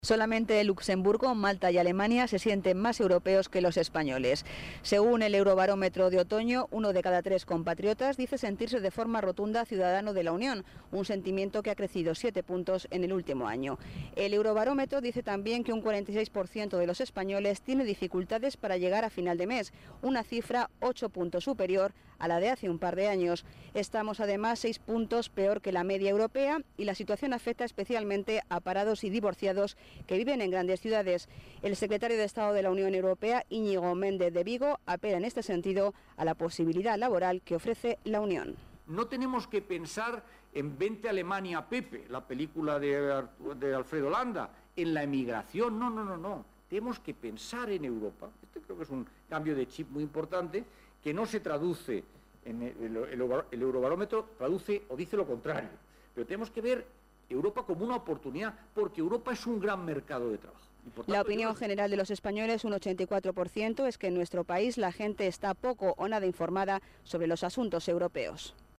Solamente Luxemburgo, Malta y Alemania se sienten más europeos que los españoles. Según el Eurobarómetro de otoño, 1 de cada 3 compatriotas dice sentirse de forma rotunda ciudadano de la Unión, un sentimiento que ha crecido 7 puntos en el último año. El Eurobarómetro dice también que un 46% de los españoles tiene dificultades para llegar a final de mes, una cifra 8 puntos superior a la de hace un par de años. Estamos además 6 puntos peor que la media europea y la situación afecta especialmente a parados y divorciados que viven en grandes ciudades. El secretario de Estado de la Unión Europea, Íñigo Méndez de Vigo, apela en este sentido a la posibilidad laboral que ofrece la Unión. No tenemos que pensar en Vente a Alemania, Pepe, la película de Alfredo Landa, en la emigración, no. Tenemos que pensar en Europa. Este creo que es un cambio de chip muy importante que no se traduce en el Eurobarómetro, traduce o dice lo contrario. Pero tenemos que ver Europa como una oportunidad, porque Europa es un gran mercado de trabajo. La opinión general de los españoles, un 84%, es que en nuestro país la gente está poco o nada informada sobre los asuntos europeos.